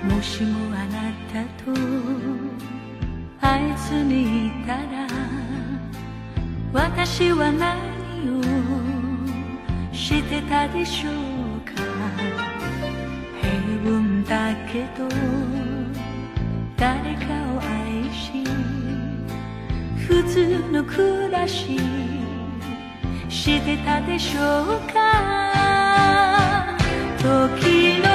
もしもあなたと会えずにいたら、私は何をしてたでしょうか。平凡だけど誰かを愛し、普通の暮らししてたでしょうか。時の